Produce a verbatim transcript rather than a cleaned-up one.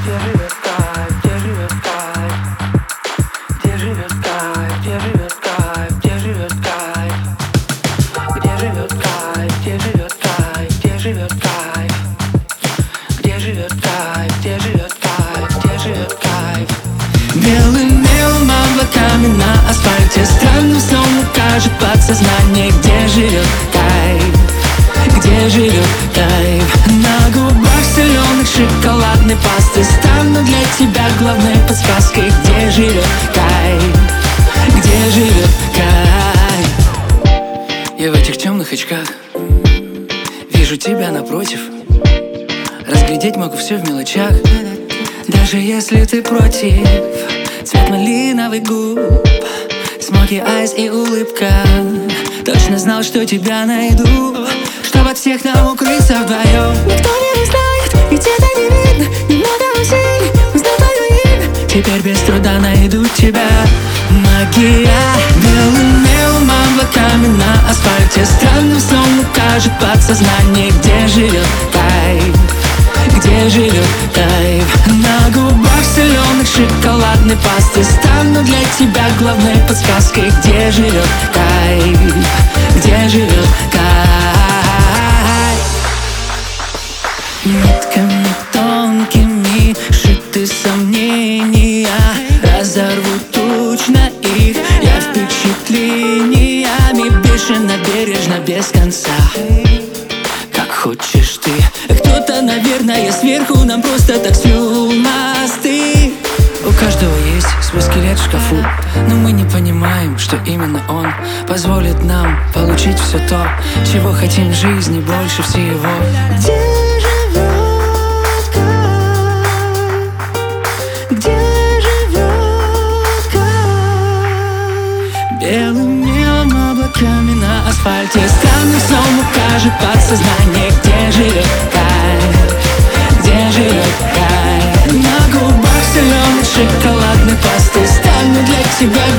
где живет кайф, где живет кайф, где живет кайф, где живет кайф, где живет кайф, где живет кайф, где живет кайф, где живет кайф, где живет кайф, где живет кайф, где живет кайф. Белым-белым облаками на асфальте странным сном укажет подсознание, где живет кайф, где живет кайф. На губах соленых шоколадной пасты стану для тебя главной подсказкой, где живет кайф, где живет кайф. Я в этих темных очках вижу тебя напротив. Разглядеть могу все в мелочах, даже если ты против. Цвет малиновый губ, смоки айс и улыбка. Точно знал, что тебя найду, чтобы от всех нам укрыться вдвоем. Никто не узнает, ведь это не видно. Немного усилий, узнал твое имя. Теперь без труда найду тебя. Магия белым-белым облаками на асфальте странным сном укажет подсознание, где живет кайф, где живет кайф. На губах соленых шоколадной пасты стану для тебя главной подсказкой, где живет кайф, где живет кайф. Нитками тонкими шиты сомнения, разорвут точно их я впечатлениями. Бешено, бережно, без конца, как хочешь ты. Кто-то, наверное, сверху нам просто так свел мосты. У каждого есть свой скелет в шкафу, но мы не понимаем, что именно он позволит нам получить все то, чего хотим в жизни больше всего. Где живет кайф, где живет кайф. Белым-белым облаками на асфальте странным сном укажет подсознание, где живет кайф, где живет кайф. На губах соленой шоколадной пасты стану для тебя